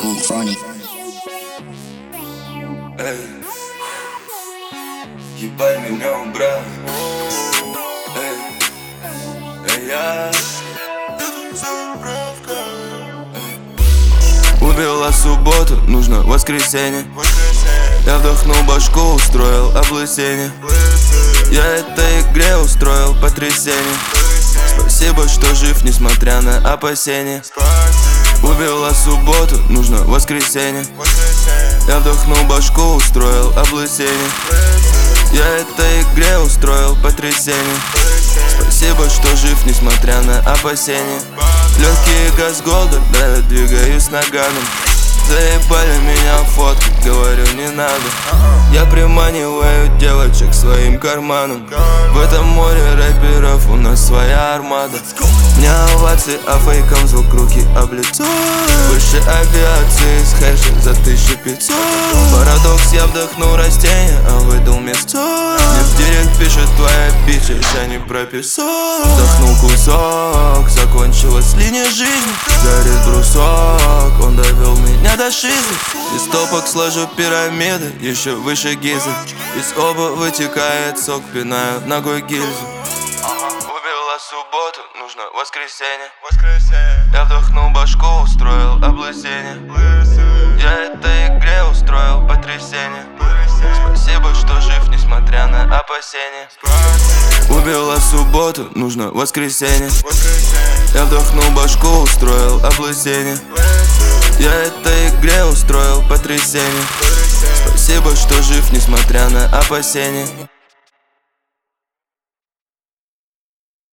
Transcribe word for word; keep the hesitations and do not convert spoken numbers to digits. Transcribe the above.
Фрони. Эй, ебать меня убрал. Эй, эй, я убила субботу, нужно воскресенье. Я вдохнул башку, устроил облысение. Я этой игре устроил потрясение. Спасибо, что жив, несмотря на опасения. Убила субботу, нужно воскресенье. Я вдохнул башку, устроил облысение. Я этой игре устроил потрясение. Спасибо, что жив, несмотря на опасения. Легкий газ голда, да, я двигаюсь наганом. Заебали меня фотки, говорю, не надо. Я приманиваю девочек своим карманом. В этом море рэперов у нас своя армада. Не овации, а фейком звук руки об лицо. Выше авиации с хэша за тысячу пятьсот. Парадокс, я вдохнул растение, а выдал место. Мне в директ пишет твоя бича, я не про песок. Вдохнул кусок, закончилась линия жизни. Горит брусок, он довел меня до шизы. Из топок сложу пирамиды, еще выше Гизы. Из оба вытекает сок, пинаю ногой гильзу. Убила субботу, нужно воскресенье. Я вдохнул башку, устроил облысение. Я этой игре устроил потрясение. Спасибо, что жив, несмотря на опасения. Убила субботу, нужно воскресенье. Я вдохнул башку, устроил облысение. Я этой игре устроил потрясение. Спасибо, что жив, несмотря на опасения.